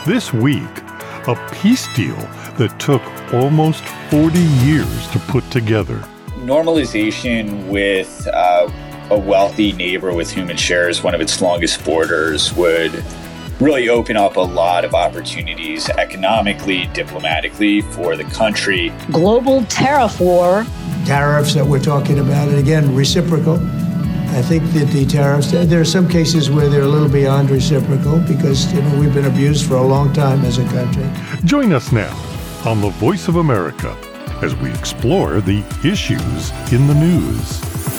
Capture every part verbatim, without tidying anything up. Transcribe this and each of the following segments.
This week, a peace deal that took almost forty years to put together. Normalization with uh, a wealthy neighbor with whom it shares one of its longest borders would really open up a lot of opportunities economically, diplomatically for the country. Global tariff war. Tariffs that we're talking about, and again, reciprocal. I think that the tariffs, there are some cases where they're a little beyond reciprocal because, you know, we've been abused for a long time as a country. Join us now on The Voice of America as we explore the issues in the news.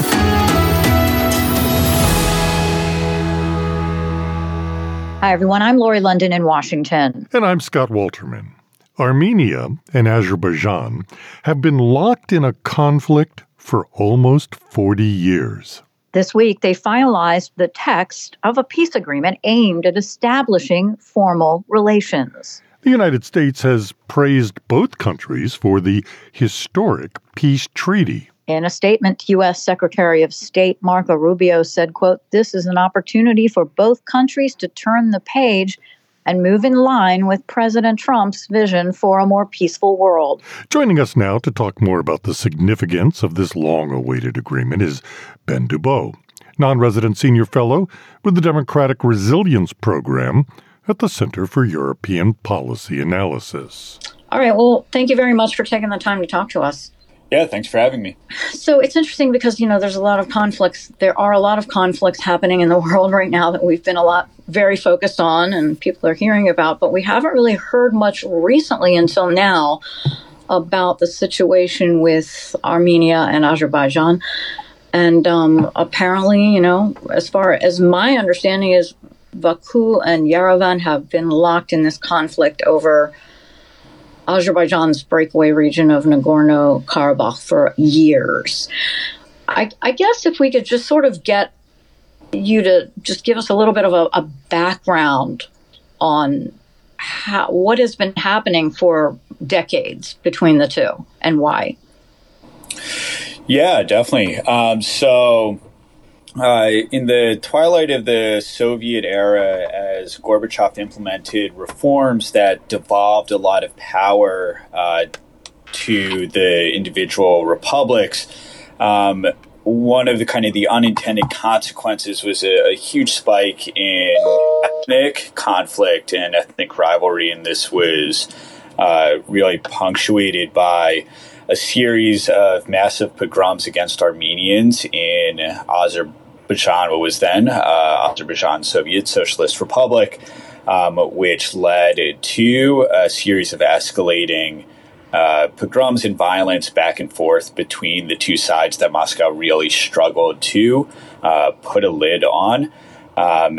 Hi, everyone. I'm Lori London in Washington. And I'm Scott Walterman. Armenia and Azerbaijan have been locked in a conflict for almost forty years. This week, they finalized the text of a peace agreement aimed at establishing formal relations. The United States has praised both countries for the historic peace treaty. In a statement, U S. Secretary of State Marco Rubio said, quote, "This is an opportunity for both countries to turn the page and move in line with President Trump's vision for a more peaceful world." Joining us now to talk more about the significance of this long-awaited agreement is Ben Dubow, non-resident senior fellow with the Democratic Resilience Program at the Center for European Policy Analysis. All right. Well, thank you very much for taking the time to talk to us. Yeah, thanks for having me. So it's interesting because, you know, there's a lot of conflicts. There are a lot of conflicts happening in the world right now that we've been a lot very focused on and people are hearing about, but we haven't really heard much recently until now about the situation with Armenia and Azerbaijan. And um, apparently, you know, as far as my understanding is, Baku and Yerevan have been locked in this conflict over Azerbaijan's breakaway region of Nagorno-Karabakh for years. I, I guess if we could just sort of get you to just give us a little bit of a, a background on how, what has been happening for decades between the two and why. Yeah, definitely. Um, so uh, in the twilight of the Soviet era, as Gorbachev implemented reforms that devolved a lot of power uh, to the individual republics, um, one of the kind of the unintended consequences was a, a huge spike in ethnic conflict and ethnic rivalry. And this was uh, really punctuated by a series of massive pogroms against Armenians in Azerbaijan, what was then uh, Azerbaijan Soviet Socialist Republic, um, which led to a series of escalating uh, pogroms and violence back and forth between the two sides that Moscow really struggled to uh, put a lid on. Um,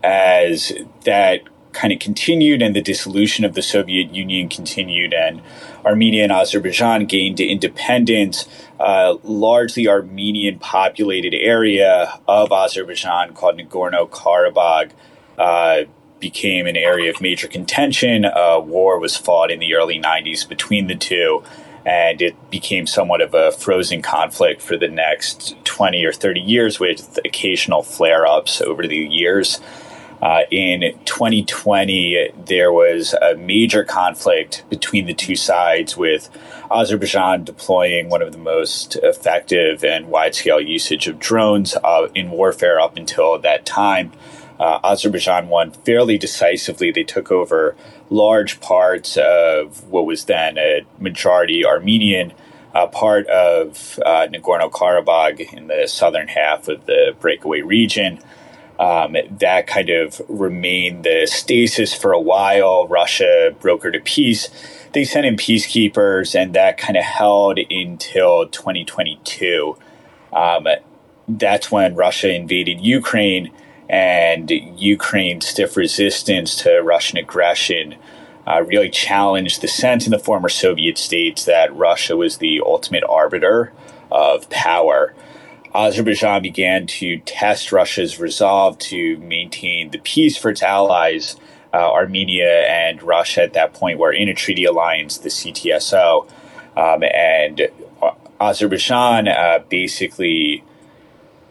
as that kind of continued and the dissolution of the Soviet Union continued and Armenia and Azerbaijan gained independence, uh, largely Armenian populated area of Azerbaijan called Nagorno-Karabakh uh, became an area of major contention. Uh, war was fought in the early nineties between the two, and it became somewhat of a frozen conflict for the next twenty or thirty years with occasional flare-ups over the years. Uh, in twenty twenty, there was a major conflict between the two sides, with Azerbaijan deploying one of the most effective and wide-scale usage of drones uh, in warfare up until that time. Uh, Azerbaijan won fairly decisively. They took over large parts of what was then a majority Armenian uh, part of uh, Nagorno-Karabakh in the southern half of the breakaway region. Um, that kind of remained the stasis for a while. Russia brokered a peace. They sent in peacekeepers, and that kind of held until twenty twenty-two. Um, that's when Russia invaded Ukraine, and Ukraine's stiff resistance to Russian aggression uh, really challenged the sense in the former Soviet states that Russia was the ultimate arbiter of power. Azerbaijan began to test Russia's resolve to maintain the peace for its allies. Uh, Armenia and Russia at that point were in a treaty alliance, the C T S O, um, and Azerbaijan uh, basically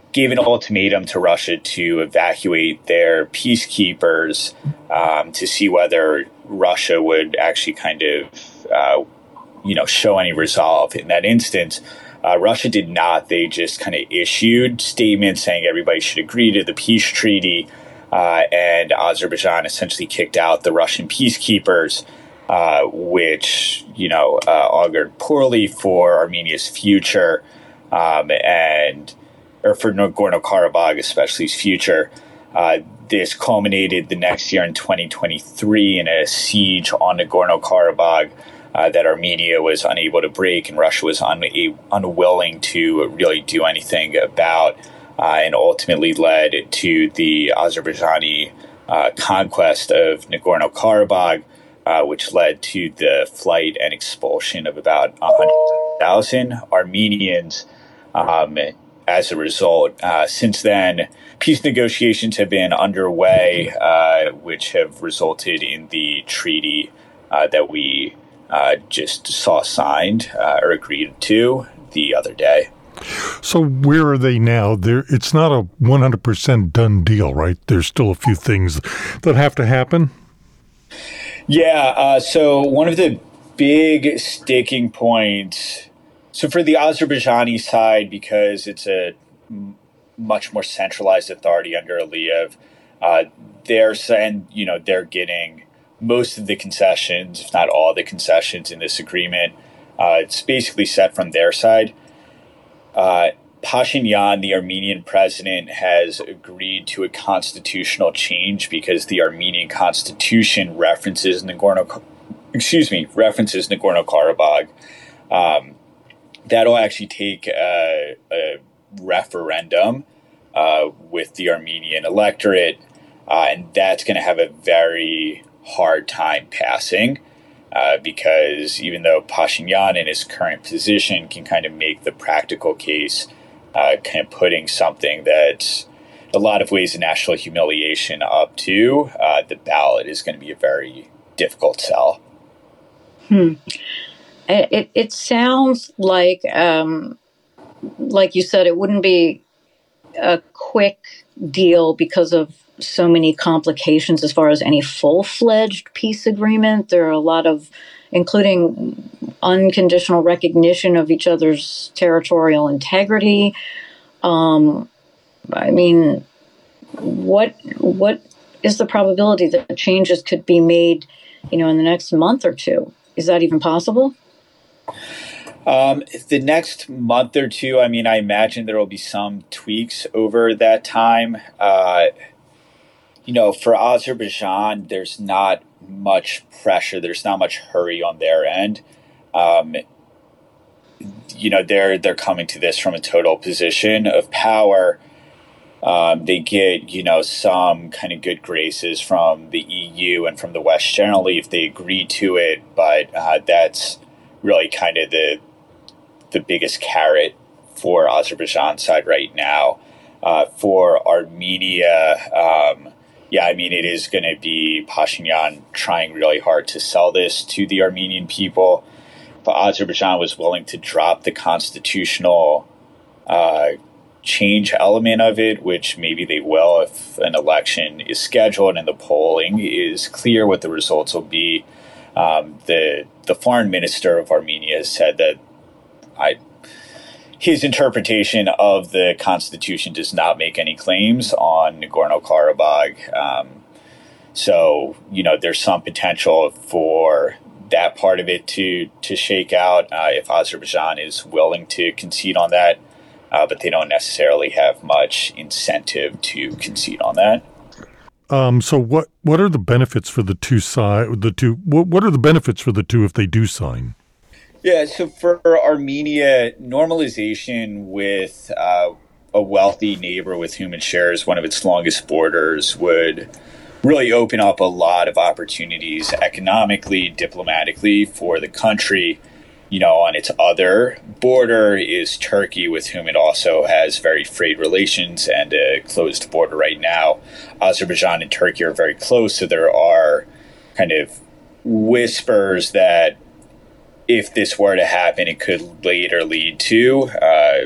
gave an ultimatum to Russia to evacuate their peacekeepers um, to see whether Russia would actually kind of, uh, you know, show any resolve. In that instance, uh, Russia did not. They just kind of issued statements saying everybody should agree to the peace treaty, uh, and Azerbaijan essentially kicked out the Russian peacekeepers, uh, which, you know, uh, augured poorly for Armenia's future, um, and or for Nagorno-Karabakh, especially's future. Uh, this culminated the next year in twenty twenty-three in a siege on Nagorno-Karabakh uh, that Armenia was unable to break and Russia was un- unwilling to really do anything about, uh, and ultimately led to the Azerbaijani uh, conquest of Nagorno-Karabakh, uh, which led to the flight and expulsion of about one hundred thousand Armenians. Um, As a result, uh, since then, peace negotiations have been underway, uh, which have resulted in the treaty uh, that we uh, just saw signed uh, or agreed to the other day. So where are they now? There, it's not a one hundred percent done deal, right? There's still a few things that have to happen. Yeah. Uh, so one of the big sticking points. So for the Azerbaijani side, because it's a m- much more centralized authority under Aliyev, uh, they're saying, you know, they're getting most of the concessions, if not all the concessions in this agreement. Uh, it's basically set from their side. Uh, Pashinyan, the Armenian president, has agreed to a constitutional change because the Armenian constitution references Nagorno, excuse me, references Nagorno-Karabakh. Um, That'll actually take a, a referendum uh, with the Armenian electorate, uh, and that's going to have a very hard time passing uh, because even though Pashinyan in his current position can kind of make the practical case, uh, kind of putting something that's a lot of ways of national humiliation up to uh, the ballot is going to be a very difficult sell. Hmm. It it sounds like, um, like you said, it wouldn't be a quick deal because of so many complications as far as any full-fledged peace agreement. There are a lot of, including unconditional recognition of each other's territorial integrity. Um, I mean, what what is the probability that changes could be made, you know, in the next month or two? Is that even possible? Um, the next month or two, I mean, I imagine there will be some tweaks over that time. Uh, you know, for Azerbaijan, there's not much pressure. There's not much hurry on their end. Um, you know, they're they're coming to this from a total position of power. Um, they get, you know, some kind of good graces from the E U and from the West generally if they agree to it, but uh, that's really kind of the the biggest carrot for Azerbaijan's side right now. Uh, for Armenia, um, yeah, I mean, it is going to be Pashinyan trying really hard to sell this to the Armenian people. If Azerbaijan was willing to drop the constitutional uh, change element of it, which maybe they will if an election is scheduled and the polling is clear what the results will be. Um, the the foreign minister of Armenia said that I, his interpretation of the constitution does not make any claims on Nagorno-Karabakh. Um, so, you know, there's some potential for that part of it to, to shake out uh, if Azerbaijan is willing to concede on that. Uh, but they don't necessarily have much incentive to concede on that. Um, so what, what are the benefits for the two side, the two, what, what are the benefits for the two if they do sign? Yeah, so for Armenia, normalization with uh, a wealthy neighbor with whom it shares one of its longest borders would really open up a lot of opportunities economically, diplomatically for the country. You know, on its other border is Turkey, with whom it also has very frayed relations and a closed border right now. Azerbaijan and Turkey are very close, so there are kind of whispers that if this were to happen, it could later lead to uh,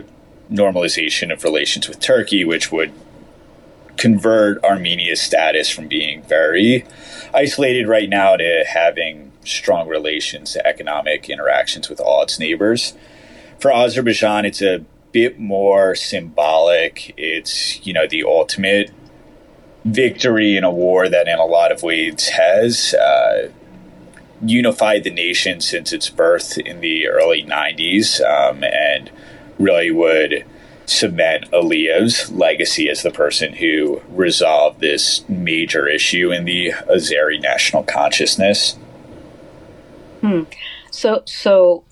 normalization of relations with Turkey, which would convert Armenia's status from being very isolated right now to having strong relations, economic interactions with all its neighbors. For Azerbaijan, it's a bit more symbolic. It's, you know, the ultimate victory in a war that in a lot of ways has uh, unified the nation since its birth in the early nineties, um, and really would cement Aliyev's legacy as the person who resolved this major issue in the Azeri national consciousness. Hmm. So, so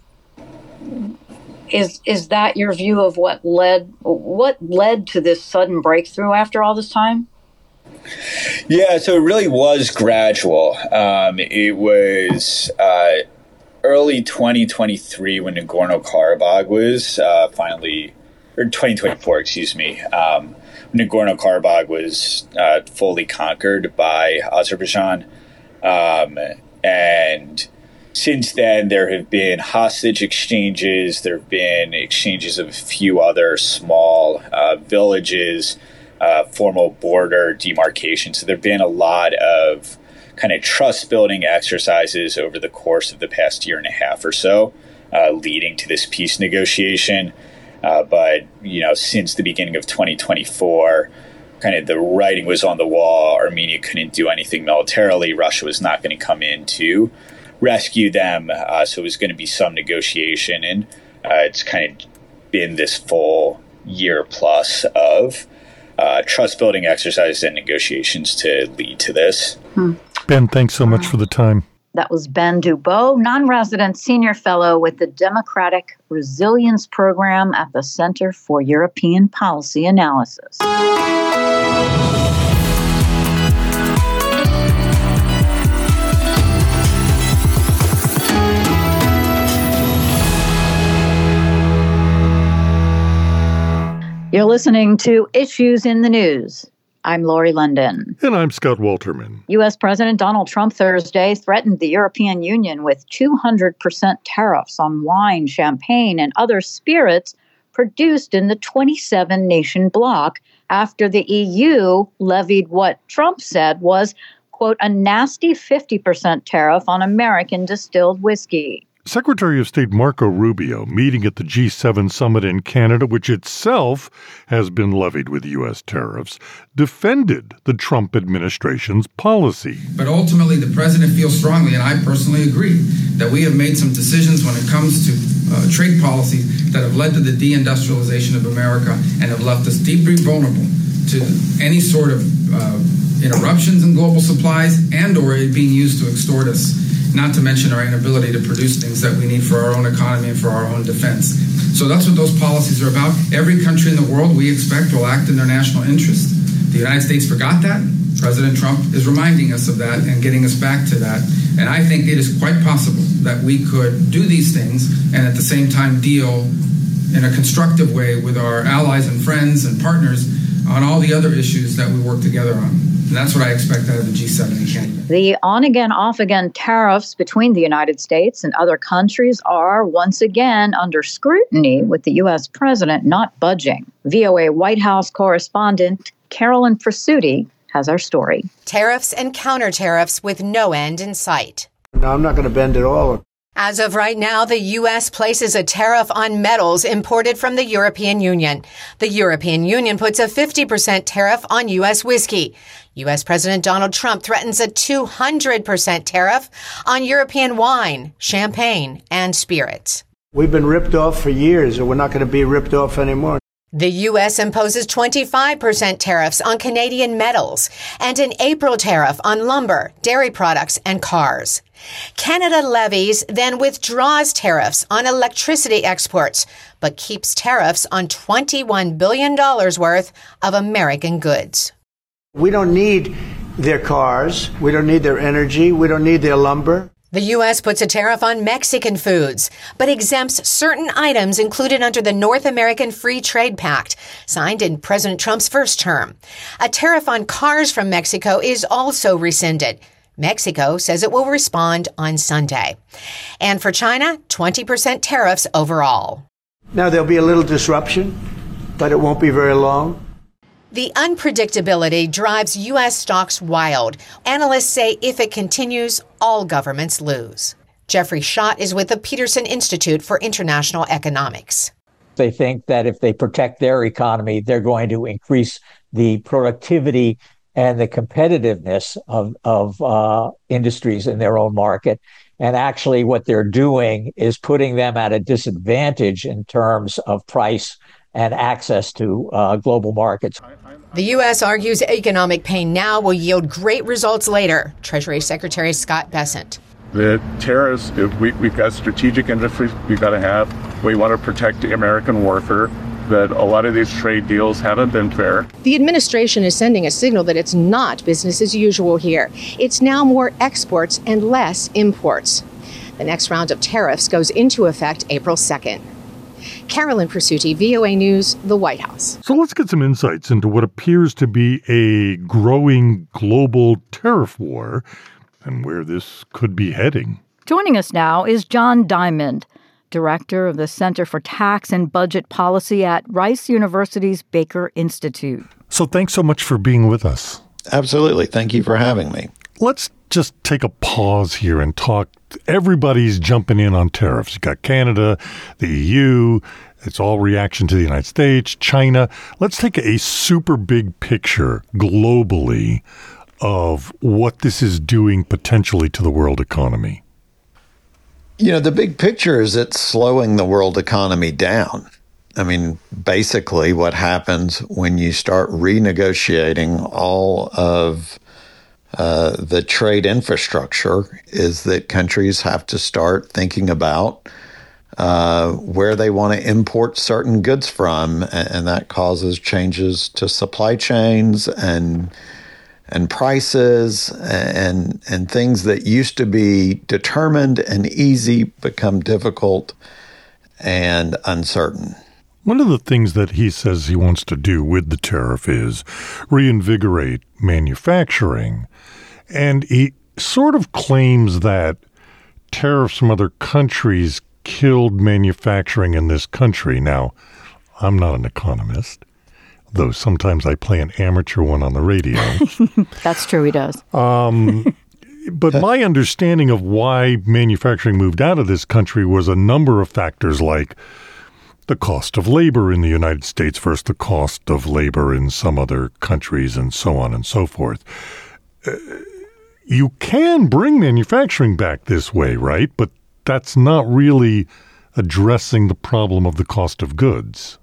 is is that your view of what led what led to this sudden breakthrough after all this time? Yeah, so it really was gradual. Um, it was uh, early twenty twenty-three when Nagorno-Karabakh was uh, finally, or twenty twenty-four, excuse me, um, when Nagorno-Karabakh was uh, fully conquered by Azerbaijan. Um, and since then, there have been hostage exchanges. There have been exchanges of a few other small uh, villages, uh, formal border demarcation. So there have been a lot of kind of trust-building exercises over the course of the past year and a half or so, uh, leading to this peace negotiation. Uh, but, you know, since the beginning of twenty twenty-four, kind of the writing was on the wall. Armenia couldn't do anything militarily. Russia was not going to come in to rescue them. Uh, so it was going to be some negotiation. And uh, it's kind of been this full year plus of uh, trust building exercises and negotiations to lead to this. Hmm. Ben, thanks so much for the time. That was Ben Dubeau, non-resident senior fellow with the Democratic Resilience Program at the Center for European Policy Analysis. You're listening to Issues in the News. I'm Lori London. And I'm Scott Walterman. U S. President Donald Trump Thursday threatened the European Union with two hundred percent tariffs on wine, champagne, and other spirits produced in the twenty-seven nation bloc after the E U levied what Trump said was, quote, a nasty fifty percent tariff on American distilled whiskey. Secretary of State Marco Rubio, meeting at the G seven summit in Canada, which itself has been levied with U S tariffs, defended the Trump administration's policy. But ultimately, the president feels strongly, and I personally agree, that we have made some decisions when it comes to uh, trade policy that have led to the deindustrialization of America and have left us deeply vulnerable to any sort of uh, interruptions in global supplies and or it being used to extort us. Not to mention our inability to produce things that we need for our own economy and for our own defense. So that's what those policies are about. Every country in the world, we expect, will act in their national interest. The United States forgot that. President Trump is reminding us of that and getting us back to that. And I think it is quite possible that we could do these things and at the same time deal in a constructive way with our allies and friends and partners on all the other issues that we work together on. And that's what I expect out of the G seven in Canada. The on-again, off-again tariffs between the United States and other countries are once again under scrutiny, with the U S president not budging. V O A White House correspondent Carolyn Presutti has our story. Tariffs and counter-tariffs with no end in sight. No, I'm not going to bend at all. As of right now, the U S places a tariff on metals imported from the European Union. The European Union puts a fifty percent tariff on U S whiskey. U S. President Donald Trump threatens a two hundred percent tariff on European wine, champagne, and spirits. We've been ripped off for years, and we're not going to be ripped off anymore. The U S imposes twenty-five percent tariffs on Canadian metals and an April tariff on lumber, dairy products, and cars. Canada levies, then withdraws tariffs on electricity exports, but keeps tariffs on twenty-one billion dollars worth of American goods. We don't need their cars. We don't need their energy. We don't need their lumber. The U S puts a tariff on Mexican foods, but exempts certain items included under the North American Free Trade Pact, signed in President Trump's first term. A tariff on cars from Mexico is also rescinded. Mexico says it will respond on Sunday. And for China, twenty percent tariffs overall. Now, there'll be a little disruption but it won't be very long. The unpredictability drives U S stocks wild. Analysts say if it continues, all governments lose. Jeffrey Schott is with the Peterson Institute for International Economics. They think that if they protect their economy, they're going to increase the productivity and the competitiveness of, of uh, industries in their own market. And actually what they're doing is putting them at a disadvantage in terms of price and access to uh, global markets. The U S argues economic pain now will yield great results later. Treasury Secretary Scott Bessent. The tariffs, if we, we've got strategic industries we've got to have. We want to protect the American worker, that a lot of these trade deals haven't been fair. The administration is sending a signal that it's not business as usual here. It's now more exports and less imports. The next round of tariffs goes into effect April second. Carolyn Presutti, V O A News, the White House. So let's get some insights into what appears to be a growing global tariff war and where this could be heading. Joining us now is John Diamond, Director of the Center for Tax and Budget Policy at Rice University's Baker Institute. So thanks so much for being with us. Absolutely. Thank you for having me. Let's just take a pause here and talk. Everybody's jumping in on tariffs. You got Canada, the E U. It's all reaction to the United States, China. Let's take a super big picture globally of what this is doing potentially to the world economy. You know, the big picture is it's slowing the world economy down. I mean, basically what happens when you start renegotiating all of uh, the trade infrastructure is that countries have to start thinking about uh, where they want to import certain goods from, and, and that causes changes to supply chains and and prices, and and things that used to be determined and easy become difficult and uncertain. One of the things that he says he wants to do with the tariff is reinvigorate manufacturing. And he sort of claims that tariffs from other countries killed manufacturing in this country. Now, I'm not an economist, though sometimes I play an amateur one on the radio. That's true, he does. Um, but my understanding of why manufacturing moved out of this country was a number of factors, like the cost of labor in the United States versus the cost of labor in some other countries, and so on and so forth. Uh, you can bring manufacturing back this way, right? But that's not really addressing the problem of the cost of goods.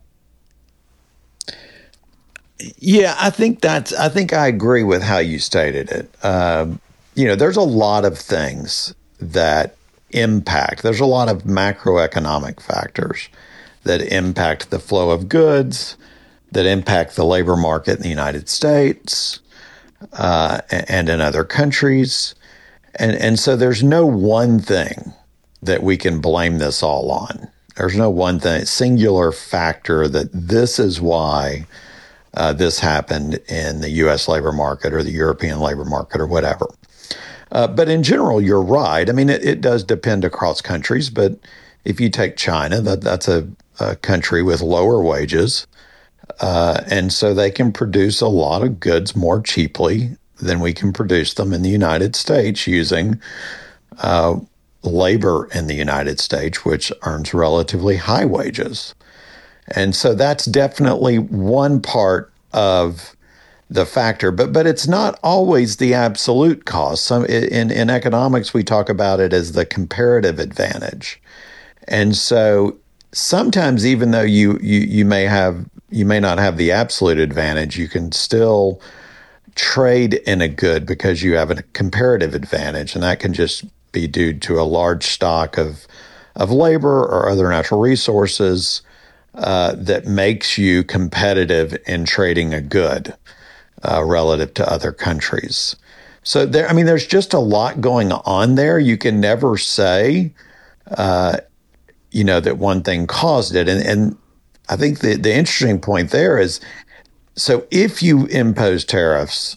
Yeah, I think that's, I think I agree with how you stated it. Um, you know, there's a lot of things that impact, there's a lot of macroeconomic factors that impact the flow of goods, that impact the labor market in the United States uh, and in other countries. And, and so there's no one thing that we can blame this all on. There's no one thing, singular factor that this is why Uh, this happened in the U S labor market or the European labor market or whatever. Uh, but in general, you're right. I mean, it, it does depend across countries. But if you take China, that that's a, a country with lower wages. Uh, and so they can produce a lot of goods more cheaply than we can produce them in the United States using uh, labor in the United States, which earns relatively high wages. And so that's definitely one part of the factor, but but it's not always the absolute cost. Some in, in economics, we talk about it as the comparative advantage. And so sometimes, even though you you you may have you may not have the absolute advantage, you can still trade in a good because you have a comparative advantage, and that can just be due to a large stock of of labor or other natural resources Uh, that makes you competitive in trading a good uh, relative to other countries. So there, I mean, there's just a lot going on there. You can never say, uh, you know, that one thing caused it. And, and I think the, the interesting point there is, so if you impose tariffs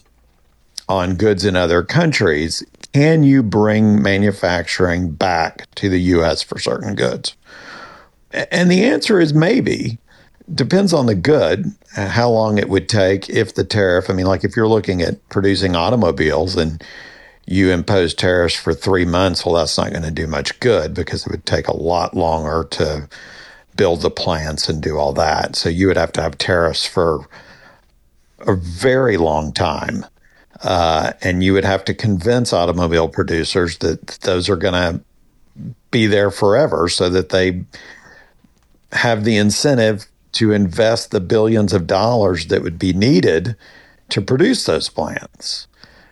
on goods in other countries, can you bring manufacturing back to the U S for certain goods? And the answer is maybe. Depends on the good, how long it would take if the tariff, I mean, like if you're looking at producing automobiles and you impose tariffs for three months, well, that's not going to do much good because it would take a lot longer to build the plants and do all that. So you would have to have tariffs for a very long time. Uh, and you would have to convince automobile producers that those are going to be there forever so that they have the incentive to invest the billions of dollars that would be needed to produce those plants.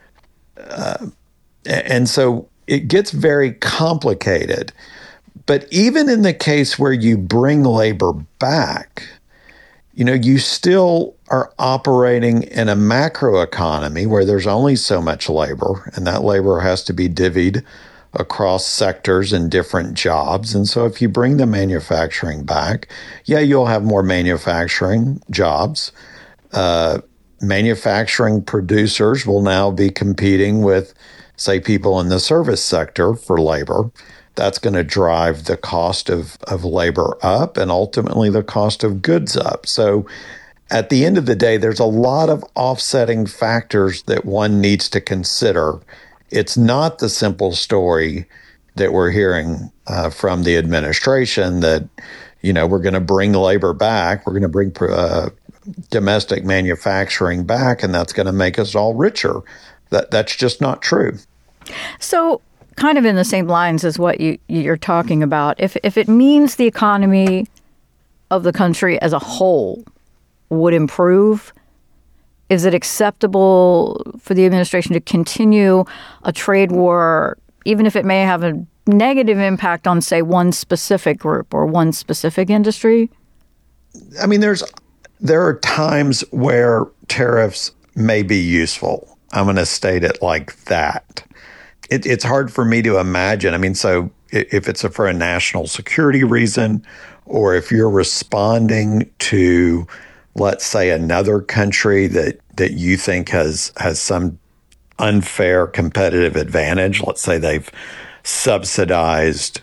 Uh, and so it gets very complicated. But even in the case where you bring labor back, you know, you still are operating in a macroeconomy where there's only so much labor, and that labor has to be divvied across sectors and different jobs. And so if you bring the manufacturing back, yeah, you'll have more manufacturing jobs. Uh, manufacturing producers will now be competing with, say, people in the service sector for labor. That's going to drive the cost of, of labor up and ultimately the cost of goods up. So at the end of the day, there's a lot of offsetting factors that one needs to consider. It's not the simple story that we're hearing uh, from the administration that, you know, we're going to bring labor back, we're going to bring uh, domestic manufacturing back, and that's going to make us all richer. That that's just not true. So kind of in the same lines as what you, you're talking about, if if it means the economy of the country as a whole would improve, is it acceptable for the administration to continue a trade war, even if it may have a negative impact on, say, one specific group or one specific industry? I mean, there's there are times where tariffs may be useful. I'm going to state it like that. It, it's hard for me to imagine. I mean, so if it's a, for a national security reason, or if you're responding to, let's say, another country that, that you think has has some unfair competitive advantage. Let's say they've subsidized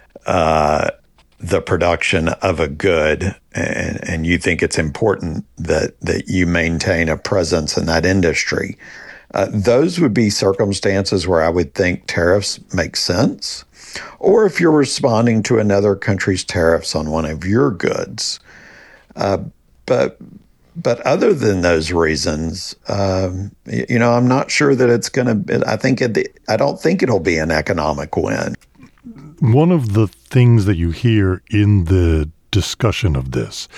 uh, the production of a good, and, and you think it's important that, that you maintain a presence in that industry. Uh, those would be circumstances where I would think tariffs make sense. Or if you're responding to another country's tariffs on one of your goods. Uh, But but other than those reasons, um, you know, I'm not sure that it's going to. I think it, I don't think it'll be an economic win. One of the things that you hear in the discussion of this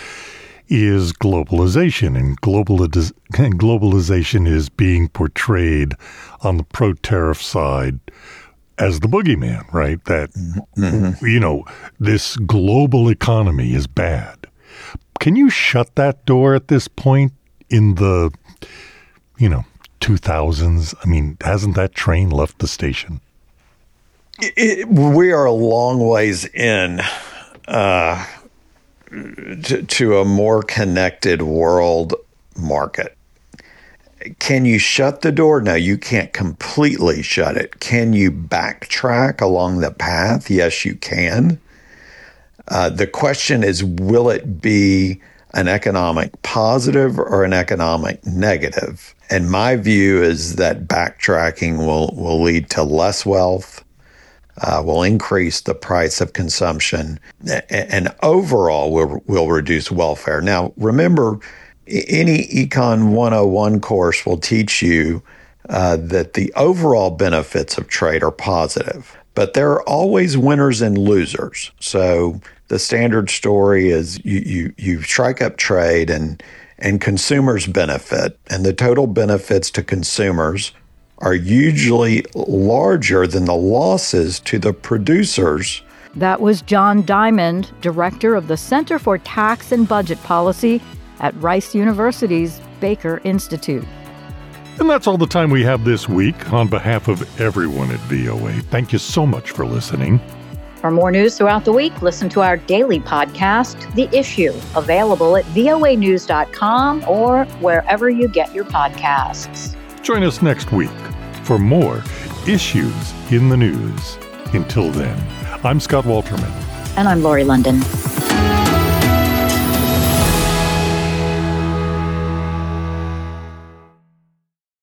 is globalization, and globaliz- globalization is being portrayed on the pro-tariff side as the boogeyman, right? That mm-hmm. you know, this global economy is bad. Can you shut that door at this point in the, you know, two thousands? I mean, hasn't that train left the station? It, it, we are a long ways in uh, to, to a more connected world market. Can you shut the door? No, you can't completely shut it. Can you backtrack along the path? Yes, you can. Uh, the question is, will it be an economic positive or an economic negative? And my view is that backtracking will, will lead to less wealth, uh, will increase the price of consumption, and, and overall will, will reduce welfare. Now, remember, any Econ one oh one course will teach you uh, that the overall benefits of trade are positive, but there are always winners and losers. So the standard story is you, you, you strike up trade and, and consumers benefit, and the total benefits to consumers are usually larger than the losses to the producers. That was John Diamond, director of the Center for Tax and Budget Policy at Rice University's Baker Institute. And that's all the time we have this week. On behalf of everyone at V O A, thank you so much for listening. For more news throughout the week, listen to our daily podcast, The Issue, available at V O A news dot com or wherever you get your podcasts. Join us next week for more Issues in the News. Until then, I'm Scott Walterman. And I'm Lori London.